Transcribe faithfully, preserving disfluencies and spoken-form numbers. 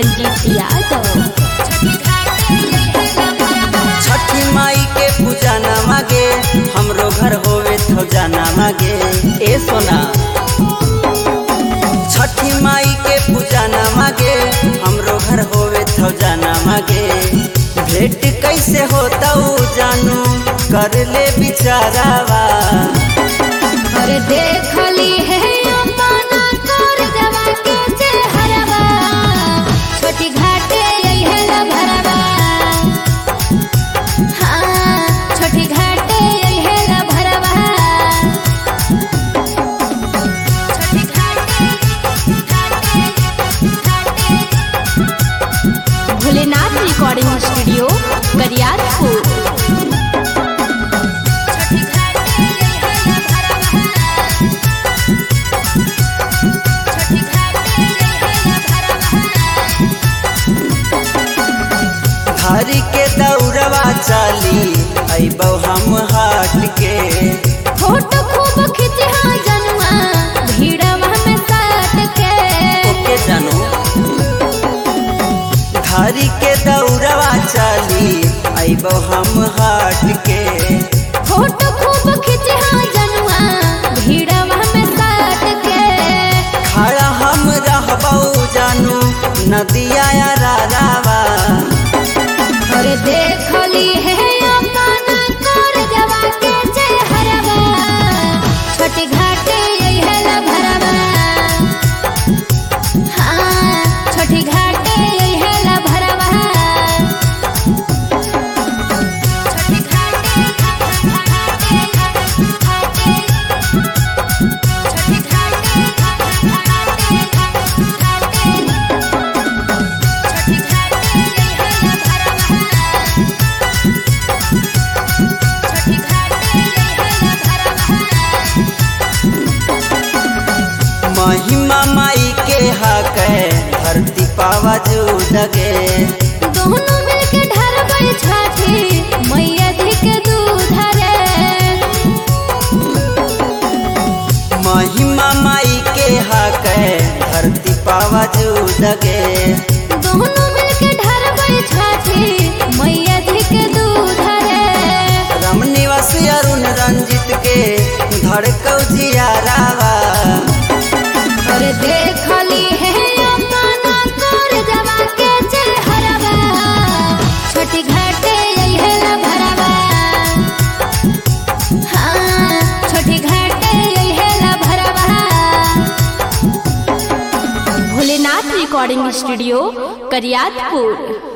रंजीत यादव। छठी माई के पूजा न मांगे हमरो घर होवे तो जाना मांगे ए सोना। छठी माई के पूजा न मांगे हमरो घर होवे तो जाना मांगे। भेंट कैसे होता जानू कर ले बिचारावा। अरे देखली है अपना कर जवा के चेहरवा, छोटी घाटे यही है भरवा। हाँ छोटी घाटे यही है भरवा। छोटी घाटे घाटे घाटे। Bholenath recording studio Kariyatpur. हरी के दौड़वा चाली अइबौ हम हाट के। फोटो खूब खिंचा जनुआ भीड़वा में साथ के। ओके जानू हरी के दौड़वा चाली अइबौ हम हाट के। फोटो खूब खिंचा जनुआ भीड़वा में साथ के। खड़ा हम रहबौ जानू नदिया रारावा। अरे देखली है अपना कर जवा के चेहरवा, छोटी घाटे यही है भरवा। हाँ छोटी घाटे यही है भरवा। छोटी घाटे घाटे घाटे। छोटी घाटे घाटे घाटे। छोटी घाटे यही है भरवा। महिमा माई के हक धरती पावा जुड़गे। दोनों मिलके ढरबै छठी मैया धी के दूध रे। महिमा माई के हक धरती पावा जुड़गे। दोनों मिलके ढरबै छठी मैया धी के दूध रे। रमनिवास अरुण रंजित के धड़कौ जियारावा। अरे देखली है अपना कर जवा के चेहरवा, छोटी घाटे यही है भरवा। हाँ छोटी घाटे यही है भरवा। Bholenath recording studio Kariyatpur.